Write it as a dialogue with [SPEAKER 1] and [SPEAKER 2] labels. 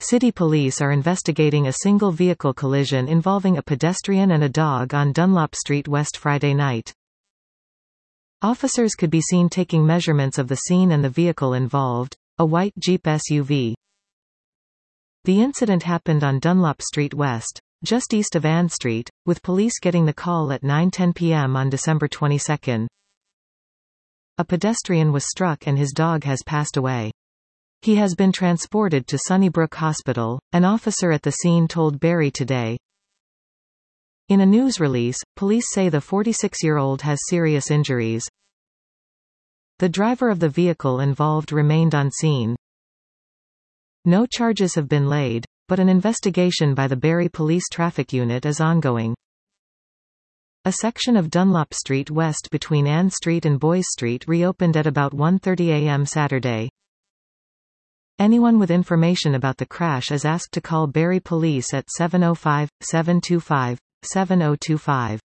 [SPEAKER 1] City police are investigating a single vehicle collision involving a pedestrian and a dog on Dunlop Street West Friday night. Officers could be seen taking measurements of the scene and the vehicle involved, a white Jeep SUV. The incident happened on Dunlop Street West, just east of Ann Street, with police getting the call at 9:10 p.m. on December 22. A pedestrian was struck and his dog has passed away. He has been transported to Sunnybrook Hospital, an officer at the scene told Barry Today. In a news release, police say the 46-year-old has serious injuries. The driver of the vehicle involved remained on scene. No charges have been laid, but an investigation by the Barry Police Traffic Unit is ongoing. A section of Dunlop Street West between Ann Street and Boys Street reopened at about 1:30 a.m. Saturday. Anyone with information about the crash is asked to call Barry Police at 705-725-7025.